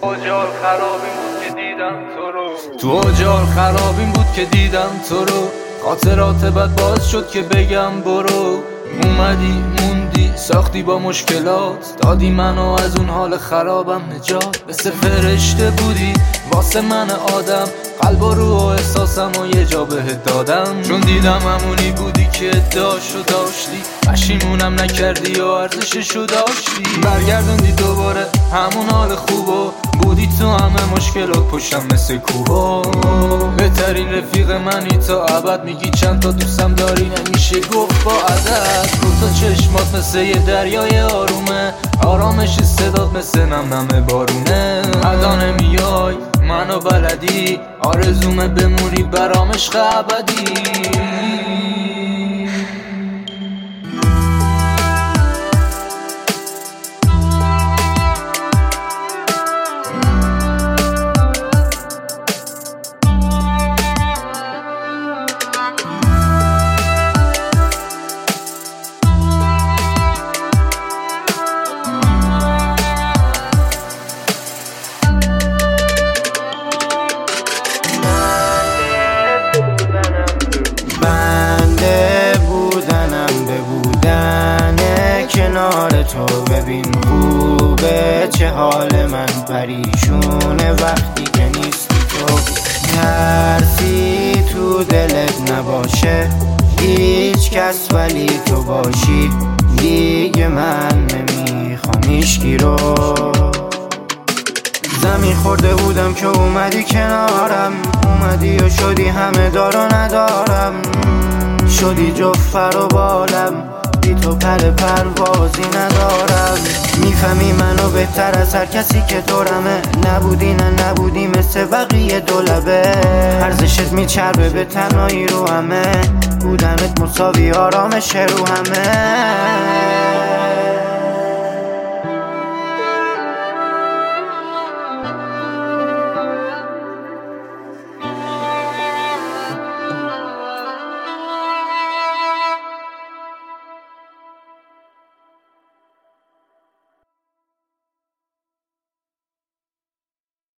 اجال خرابین بود که دیدم تو رو، تو اجال خرابین بود که دیدم تو رو. خاطرات بد باز شد که بگم برو. اومدی موندی ساختی با مشکلات، دادی منو از اون حال خرابم نجات. مثل فرشته بودی واسه من آدم، قلب و روح و احساسم و یه جا بهت دادم. چون دیدم همونی بودی که ادعاشو داشتی، پشیمونم نکردی و ارزششو داشتی. برگردوندی دوباره همون حال خوبو، بودی تو همه مشکلات پشتم مثل کوها. بهترین رفیق منی تا ابد، میگی چند تا دوستم داری نمیشه گفت با عدد. رو تا چشمات مثل یه دریای آرومه، آرامش صدات مثل نم نم بارونه. ادا نمیای منو بلدی، آرزومه بمونی برام عشق ابدی. کنار تو ببین خوبه چه حال من پریشونه وقتی که نیستی تو. ترسی تو دلت نباشه هیچ کس ولی تو باشی، دیگه من نمیخوام هیچکی رو. زمین خورده بودم که اومدی کنارم، اومدی و شدی همه دار و ندارم، شدی جفر و بالم، بی تو پر پروازی ندارم. میفهمی منو بهتر از هر کسی که دورمه، نبودی نه نبودی مثل بقیه دولبه. ارزشت میچربه به تنهایی رو همه، بودنت مساوی آرامش رو همه.